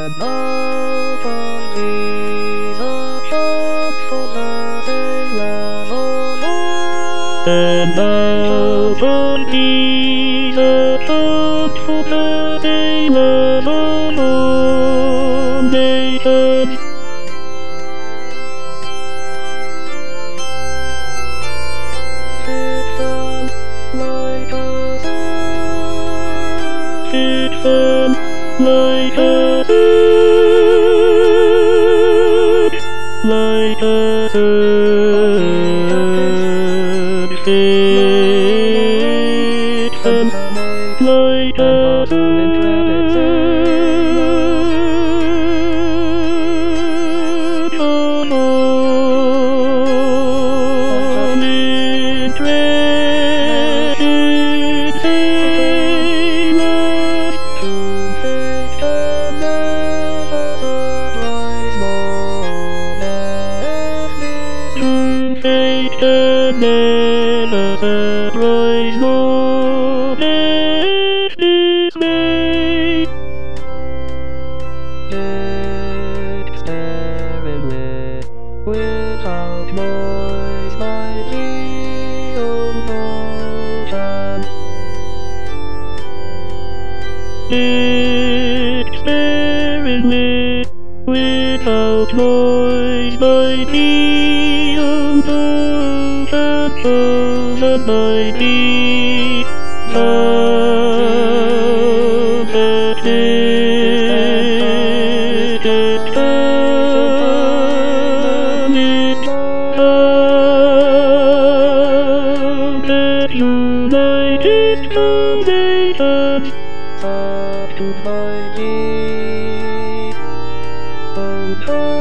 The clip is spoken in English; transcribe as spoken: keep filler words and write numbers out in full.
and open Jesus shop for the sailors on board. And open Jesus shop for the sailors on all nations. Citizen like a sun. Citizen like a sun. Like a sun. Citizen like a sun. And never surprise nor death dismay. Experiment without noise by Leon Motion. Experiment without noise by Leon Motion. Chosen by thee, love that is come is love that united foundations, subdued by thee, oh,